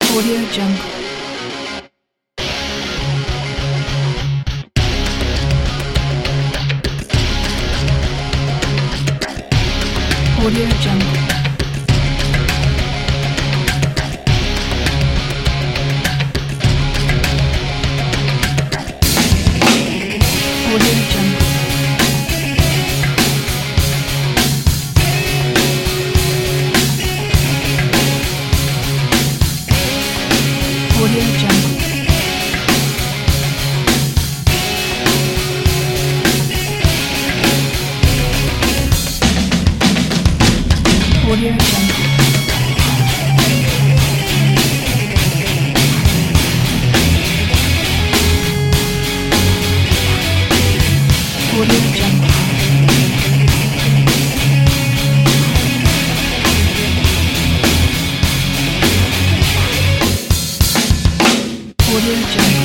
Audio Jungle. Audio Jungle. Audio Jungle. Audio Jungle. Audio Jungle. Audio Jungle. Audio Jungle.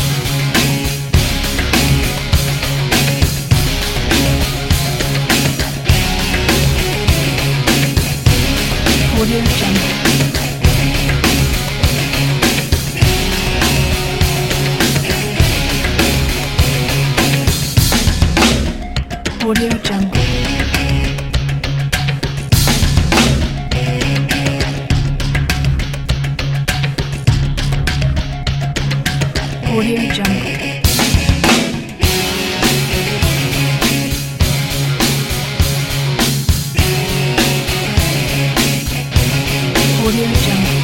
Audio Jungle. Audio Jungle. Audio Jungle. Audio Jungle.